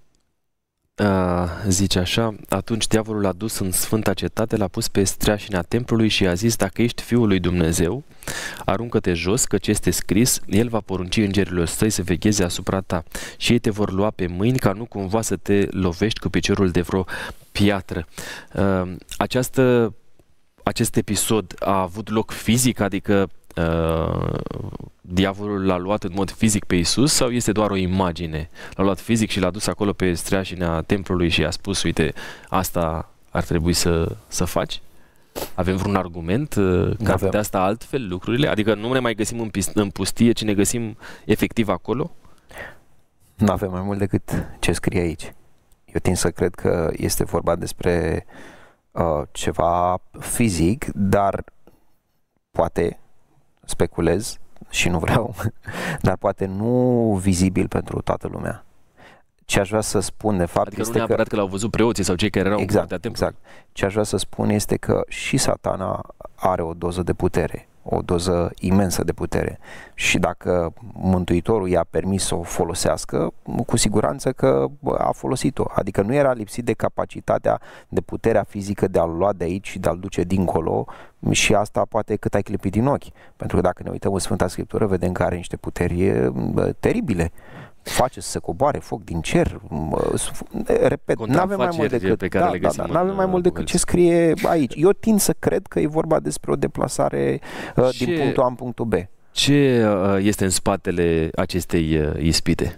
zice așa: atunci diavolul a dus în sfânta cetate, l-a pus pe streașina templului și a zis: dacă ești Fiul lui Dumnezeu, aruncă-te jos, căci este scris: el va porunci îngerilor săi să vegheze asupra ta și ei te vor lua pe mâini, ca nu cumva să te lovești cu piciorul de vreo piatră. Acest episod a avut loc fizic, adică diavolul l-a luat în mod fizic pe Iisus, sau este doar o imagine? L-a luat fizic și l-a dus acolo pe streașina templului și a spus: uite, asta ar trebui să faci? Avem vreun argument că ar putea sta altfel lucrurile? Adică nu ne mai găsim în pustie, ci ne găsim efectiv acolo? Nu avem mai mult decât ce scrie aici. Eu tind să cred că este vorba despre ceva fizic, dar poate, speculez și nu vreau, dar poate nu vizibil pentru toată lumea. Ce aș vrea să spun de fapt, adică este nu neapărat că l-au văzut preoții sau cei care erau în partea templului. Exact. Ce aș vrea să spun este că și Satana are o doză de putere, o doză imensă de putere, și dacă Mântuitorul i-a permis să o folosească, cu siguranță că a folosit-o. Adică nu era lipsit de capacitatea, de puterea fizică de a-l lua de aici și de a-l duce dincolo, și asta poate cât ai clipit din ochi. Pentru că dacă ne uităm în Sfânta Scriptură, vedem că are niște puteri teribile. Face să se coboare foc din cer. Repet, nu avem mai mult decât n-avem mai mult decât ce scrie aici. Eu tind să cred că e vorba despre o deplasare din punctul A în punctul B. Ce este în spatele acestei ispite?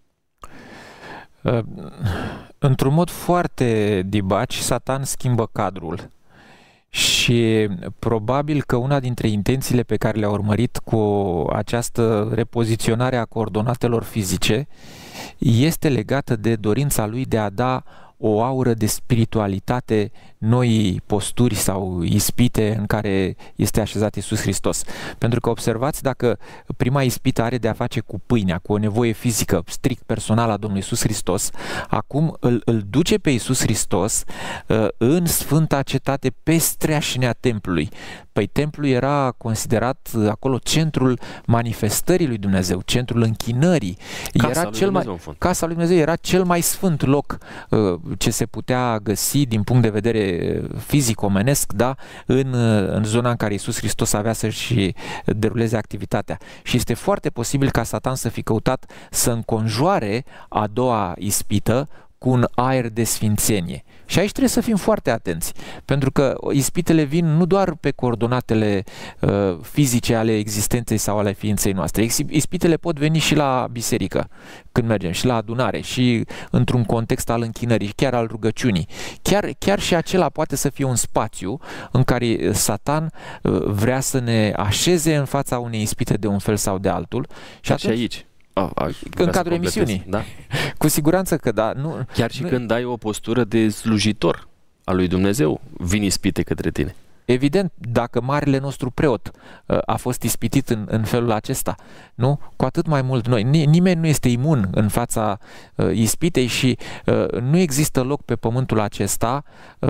Într-un mod foarte dibaci, Satan schimbă cadrul. Și probabil că una dintre intențiile pe care le-a urmărit cu această repoziționare a coordonatelor fizice este legată de dorința lui de a da o aură de spiritualitate noi posturi sau ispite în care este așezat Iisus Hristos. Pentru că observați, dacă prima ispită are de a face cu pâinea, cu o nevoie fizică strict personală a Domnului Iisus Hristos, acum îl duce pe Iisus Hristos în sfânta cetate, pe streașinea templului. Păi templul era considerat acolo centrul manifestării lui Dumnezeu, centrul închinării. Casa lui Dumnezeu era cel mai sfânt loc ce se putea găsi din punct de vedere fizic-omenesc, da, în zona în care Iisus Hristos avea să-și deruleze activitatea. Și este foarte posibil ca Satan să fi căutat să înconjoare a doua ispită cu un aer de sfințenie. Și aici trebuie să fim foarte atenți, pentru că ispitele vin nu doar pe coordonatele fizice ale existenței sau ale ființei noastre. Ispitele pot veni și la biserică, când mergem, și la adunare, și într-un context al închinării, chiar al rugăciunii. Chiar și acela poate să fie un spațiu în care Satan vrea să ne așeze în fața unei ispite de un fel sau de altul. Și atunci, aici. în cadrul emisiunii. Da? Cu siguranță că da. Chiar și când ai o postură de slujitor al lui Dumnezeu, vin ispite către tine. Evident, dacă marele nostru preot a fost ispitit în felul acesta, nu? Cu atât mai mult noi. Nimeni nu este imun în fața ispitei și nu există loc pe pământul acesta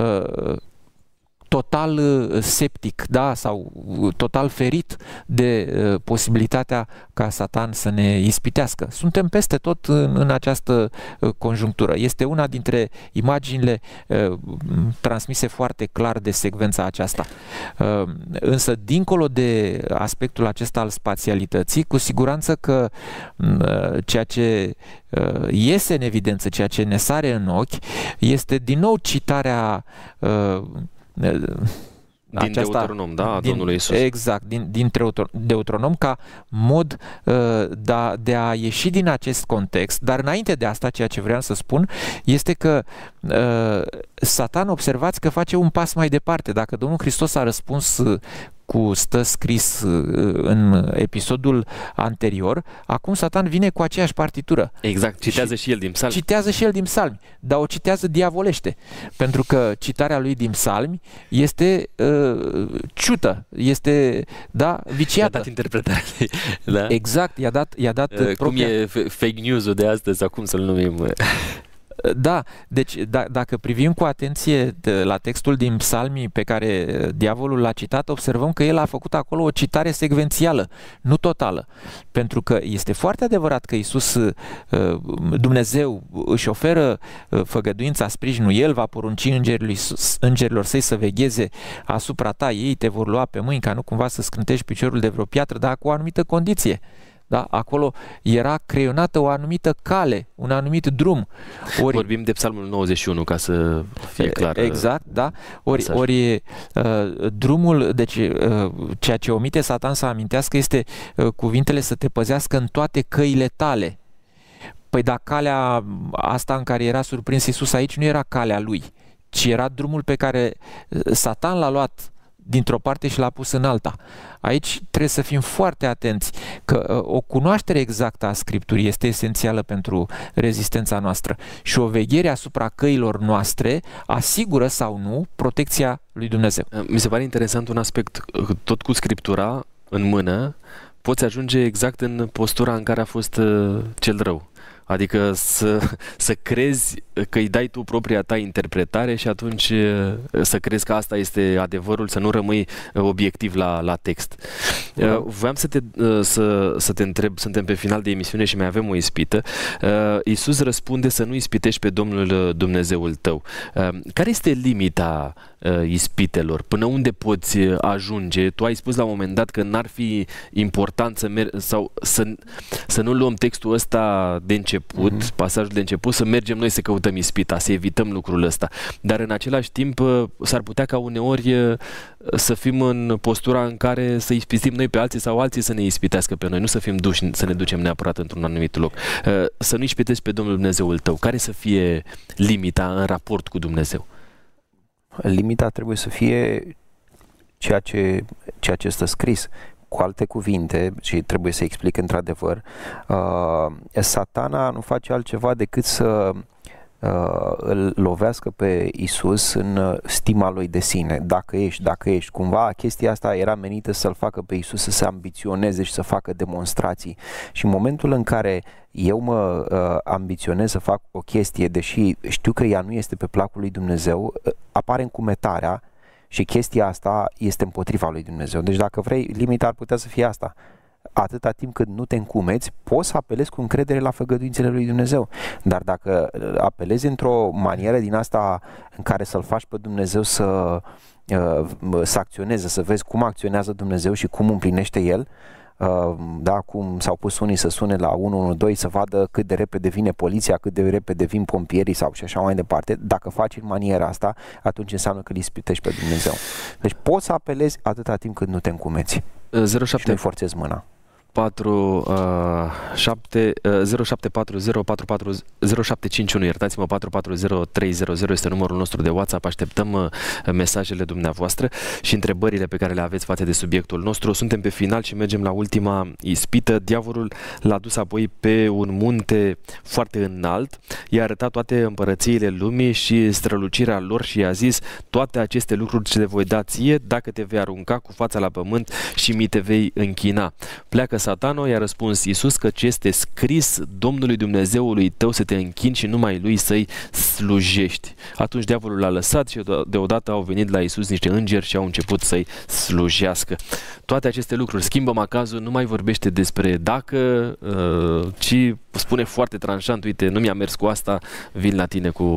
total septic, da, sau total ferit de posibilitatea ca Satan să ne ispitească. Suntem peste tot în această conjunctură. Este una dintre imaginile transmise foarte clar de secvența aceasta. Însă, dincolo de aspectul acesta al spațialității, cu siguranță că ceea ce iese în evidență, ceea ce ne sare în ochi, este din nou citarea din Deuteronom, da, a Domnului Iisus. Exact, din Deuteronom ca mod de a ieși din acest context, dar înainte de asta, ceea ce vreau să spun este că Satan, observați că face un pas mai departe. Dacă Domnul Hristos a răspuns cu stă scris în episodul anterior, acum Satan vine cu aceeași partitură. Exact, citează și el din psalmi. Citează și el din psalmi, dar o citează diavolește, pentru că citarea lui din psalmi este ciută, este, da, viciată. I-a dat interpretarea ei, da? Exact, i-a dat cum propria... e fake news-ul de astăzi, sau cum să-l numim? Da, deci dacă privim cu atenție la textul din psalmii pe care diavolul l-a citat, observăm că el a făcut acolo o citare secvențială, nu totală. Pentru că este foarte adevărat că Iisus, Dumnezeu, își oferă făgăduința, sprijinul, El va porunci îngerilor săi să vegheze asupra ta, ei te vor lua pe mâini ca nu cumva să scrântești piciorul de vreo piatră, dar cu o anumită condiție. Da? Acolo era creionată o anumită cale, un anumit drum. Vorbim de Psalmul 91, ca să fie clar. Exact, da. Ori drumul, deci ceea ce omite Satan să amintească este cuvintele să te păzească în toate căile tale. Păi dar calea asta în care era surprins Iisus aici nu era calea lui, ci era drumul pe care Satan l-a luat dintr-o parte și l-a pus în alta. Aici trebuie să fim foarte atenți că o cunoaștere exactă a Scripturii este esențială pentru rezistența noastră și o veghere asupra căilor noastre asigură sau nu protecția lui Dumnezeu. Mi se pare interesant un aspect, tot cu Scriptura în mână, poți ajunge exact în postura în care a fost cel rău. Adică să crezi că îi dai tu propria ta interpretare și atunci să crezi că asta este adevărul, să nu rămâi obiectiv la text. Voiam să te întreb, suntem pe final de emisiune și mai avem o ispită. Iisus răspunde să nu ispitești pe Domnul Dumnezeul tău. Care este limita ispitelor? Până unde poți ajunge? Tu ai spus la un moment dat că n-ar fi important să nu luăm textul ăsta de început, pasajul de început, să mergem noi să căutăm ispita, să evităm lucrul ăsta. Dar în același timp s-ar putea ca uneori să fim în postura în care să ispitim noi pe alții sau alții să ne ispitească pe noi, nu să fim duși să ne ducem neapărat într-un anumit loc. Să nu ispitești pe Domnul Dumnezeul tău. Care să fie limita în raport cu Dumnezeu? Limita trebuie să fie ceea ce stă scris. Cu alte cuvinte, și trebuie să explic într-adevăr, Satana nu face altceva decât să îl lovească pe Iisus în stima lui de sine. Dacă ești. Cumva chestia asta era menită să-l facă pe Iisus să se ambiționeze și să facă demonstrații. Și în momentul în care eu mă ambiționez să fac o chestie, deși știu că ea nu este pe placul lui Dumnezeu, apare încumetarea și chestia asta este împotriva lui Dumnezeu. Deci dacă vrei, limita ar putea să fie asta. Atâta timp cât nu te încumeți, poți să apelezi cu încredere la făgăduințele lui Dumnezeu. Dar dacă apelezi într-o manieră din asta în care să-L faci pe Dumnezeu să acționeze, să vezi cum acționează Dumnezeu și cum împlinește El, da, cum s-au pus unii să sune la 112 să vadă cât de repede vine poliția, cât de repede vin pompierii sau și așa mai departe, dacă faci în maniera asta, atunci înseamnă că îl ispitești pe Dumnezeu. Deci poți să apelezi atâta timp cât nu te încumeți și nu-i forțezi mâna. 0751, iertați-mă, 440300 este numărul nostru de WhatsApp. Așteptăm mesajele dumneavoastră și întrebările pe care le aveți față de subiectul nostru. Suntem pe final și mergem la ultima ispită. Diavolul l-a dus apoi pe un munte foarte înalt, i-a arătat toate împărățiile lumii și strălucirea lor și i-a zis: toate aceste lucruri ce le voi da ție dacă te vei arunca cu fața la pământ și mi te vei închina. Pleacă Satano, i-a răspuns Iisus, căci este scris: Domnului Dumnezeului tău să te închini și numai lui să-i slujești. Atunci diavolul l-a lăsat și deodată au venit la Iisus niște îngeri și au început să-i slujească. Toate aceste lucruri, schimbă macazul, nu mai vorbește despre dacă, ci spune foarte tranșant: uite, nu mi-a mers cu asta, vin la tine cu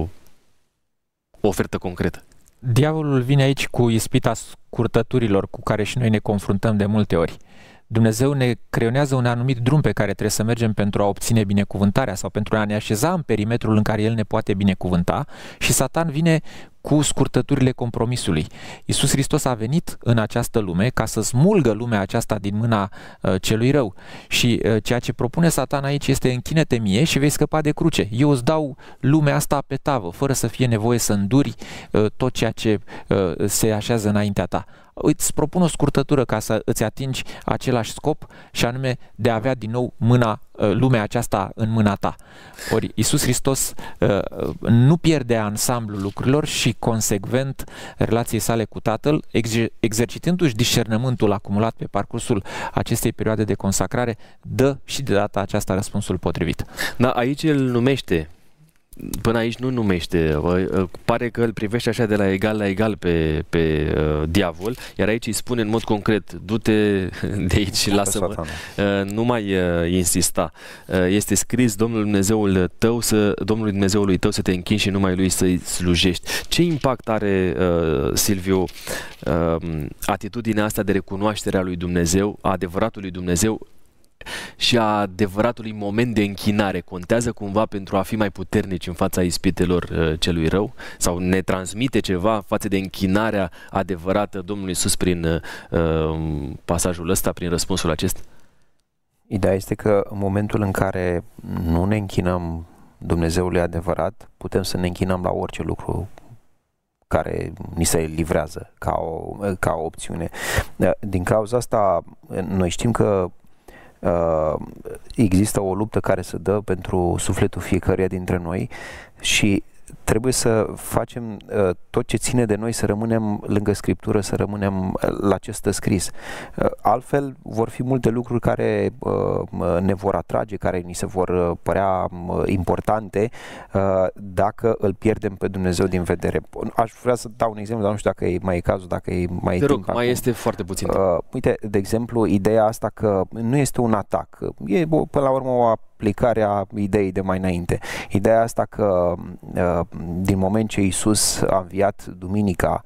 o ofertă concretă. Diavolul vine aici cu ispita scurtăturilor cu care și noi ne confruntăm de multe ori. Dumnezeu ne creionează un anumit drum pe care trebuie să mergem pentru a obține binecuvântarea sau pentru a ne așeza în perimetrul în care El ne poate binecuvânta, și Satan vine cu scurtăturile compromisului. Iisus Hristos a venit în această lume ca să smulgă lumea aceasta din mâna celui rău. Și ceea ce propune Satan aici este: închine-te mie și vei scăpa de cruce. Eu îți dau lumea asta pe tavă, fără să fie nevoie să înduri tot ceea ce se așează înaintea ta. Îți propun o scurtătură ca să îți atingi același scop, și anume de a avea din nou lumea aceasta în mâna ta. Ori Iisus Hristos nu pierde ansamblul lucrurilor și consecvent relației sale cu Tatăl, exercitându-și discernământul acumulat pe parcursul acestei perioade de consacrare, dă și de data aceasta răspunsul potrivit. Da, aici îl numește. Până aici nu numește, pare că îl privește așa de la egal pe diavol, iar aici îi spune în mod concret: du-te de aici și lasă-mă, nu mai insista. Este scris: Domnului Dumnezeului tău să te închini și numai lui să-i slujești. Ce impact are, Silviu, atitudinea asta de recunoaștere a lui Dumnezeu, a adevăratului Dumnezeu și a adevăratului moment de închinare? Contează cumva pentru a fi mai puternici în fața ispitelor celui rău? Sau ne transmite ceva față de închinarea adevărată Domnului Iisus prin pasajul ăsta, prin răspunsul acesta? Ideea este că în momentul în care nu ne închinăm Dumnezeului adevărat, putem să ne închinăm la orice lucru care ni se livrează ca o opțiune. Din cauza asta, noi știm că există o luptă care se dă pentru sufletul fiecăruia dintre noi și trebuie să facem tot ce ține de noi să rămânem lângă Scriptură, să rămânem la ce stă scris. Altfel vor fi multe lucruri care ne vor atrage, care ni se vor părea importante dacă îl pierdem pe Dumnezeu din vedere. Aș vrea să dau un exemplu, dar nu știu dacă mai e cazul, dacă e mai Te rog, timp. mai este foarte puțin. Uite, de exemplu, ideea asta că nu este un atac, e până la urmă o aplicare a ideii de mai înainte. Ideea asta că din moment ce Iisus a înviat duminica,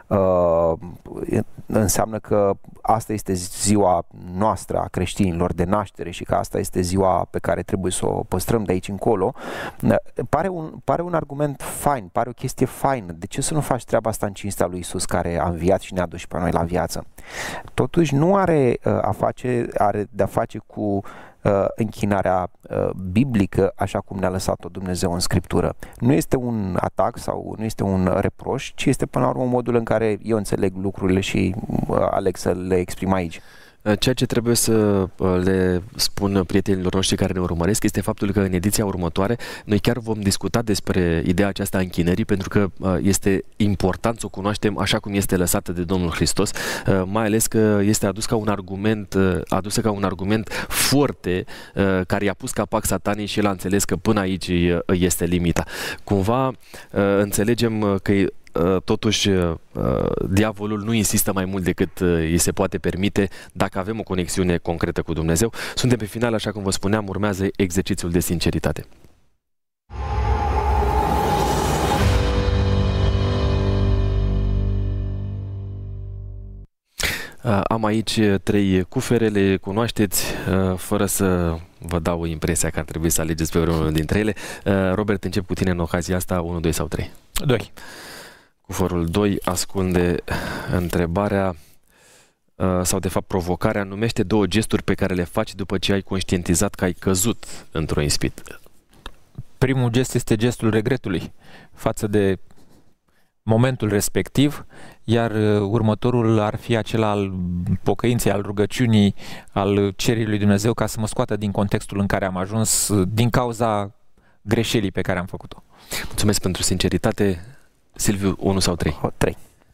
înseamnă că asta este ziua noastră a creștinilor de naștere și că asta este ziua pe care trebuie să o păstrăm de aici încolo. Pare un argument fain, pare o chestie faină. De ce să nu faci treaba asta în cinstea lui Iisus, care a înviat și ne-a dus și pe noi la viață? Totuși nu are de-a face cu închinarea biblică așa cum ne-a lăsat-o Dumnezeu în Scriptură. Nu este un atac sau nu este un reproș, ci este până la urmă modul în care eu înțeleg lucrurile și aleg să le exprim aici. Ceea ce trebuie să le spun prietenilor noștri care ne urmăresc este faptul că în ediția următoare noi chiar vom discuta despre ideea aceasta a închinării, pentru că este important să o cunoaștem așa cum este lăsată de Domnul Hristos, mai ales că este adusă ca un argument foarte care i-a pus capac Satanii și el a înțeles că până aici este limita. Cumva înțelegem că totuși diavolul nu insistă mai mult decât îi se poate permite dacă avem o conexiune concretă cu Dumnezeu. Suntem pe final, așa cum vă spuneam, urmează exercițiul de sinceritate. Am aici 3 cufere, le cunoașteți, fără să vă dau impresia că ar trebui să alegeți pe unul dintre ele. Robert, încep cu tine în ocazia asta, 1, 2 sau 3? 2. Cuforul 2 ascunde întrebarea: sau de fapt provocarea, numește 2 gesturi pe care le faci după ce ai conștientizat că ai căzut într-o ispită. Primul gest este gestul regretului față de momentul respectiv, iar următorul ar fi acela al pocăinței, al rugăciunii, al cererii lui Dumnezeu ca să mă scoată din contextul în care am ajuns din cauza greșelii pe care am făcut-o. Mulțumesc pentru sinceritate. Silviu, 1 sau 3? 3.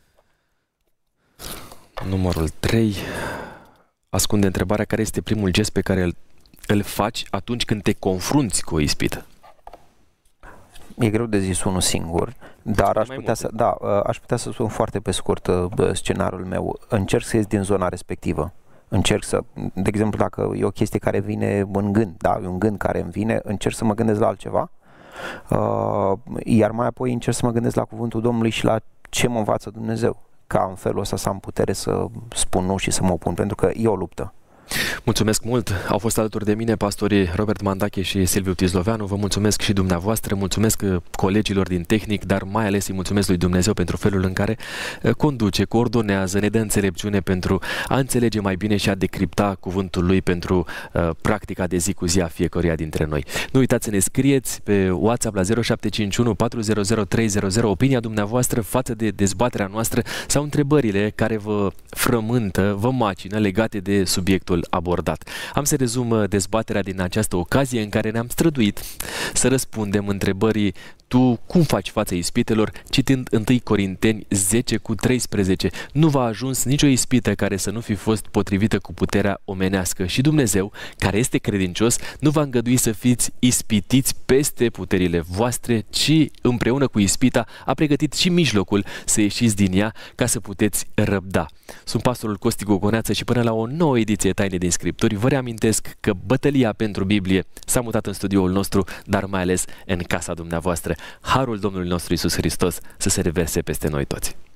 Numărul 3 ascunde întrebarea: care este primul gest pe care îl faci atunci când te confrunți cu o ispită? E greu de zis unul singur, dar aș putea să spun foarte pe scurt scenariul meu. Încerc să ies din zona respectivă. Încerc să, de exemplu, dacă e o chestie care vine în gând, da, e un gând care îmi vine, încerc să mă gândesc la altceva, iar mai apoi încerc să mă gândesc la cuvântul Domnului și la ce mă învață Dumnezeu, ca în felul ăsta să am putere să spun nu și să mă opun, pentru că e o luptă. Mulțumesc mult! Au fost alături de mine pastorii Robert Mandache și Silviu Tizloveanu. Vă mulțumesc și dumneavoastră, mulțumesc colegilor din tehnic, dar mai ales îi mulțumesc lui Dumnezeu pentru felul în care conduce, coordonează, ne dă înțelepciune pentru a înțelege mai bine și a decripta cuvântul lui pentru practica de zi cu zi a fiecăruia dintre noi. Nu uitați să ne scrieți pe WhatsApp la 0751 400 300 opinia dumneavoastră față de dezbaterea noastră sau întrebările care vă frământă, vă macină legate de subiectul abordat. Am să rezum dezbaterea din această ocazie în care ne-am străduit să răspundem întrebării: tu cum faci față ispitelor? Citind 1 Corinteni 10:13. Nu v-a ajuns nicio ispită care să nu fi fost potrivită cu puterea omenească și Dumnezeu, care este credincios, nu va îngădui să fiți ispitiți peste puterile voastre, ci împreună cu ispita a pregătit și mijlocul să ieșiți din ea ca să puteți răbda. Sunt pastorul Costi Gogoneață și până la o nouă ediție Taine din Scripturi vă reamintesc că bătălia pentru Biblie s-a mutat în studioul nostru, dar mai ales în casa dumneavoastră. Harul Domnului nostru Iisus Hristos să se reverse peste noi toți.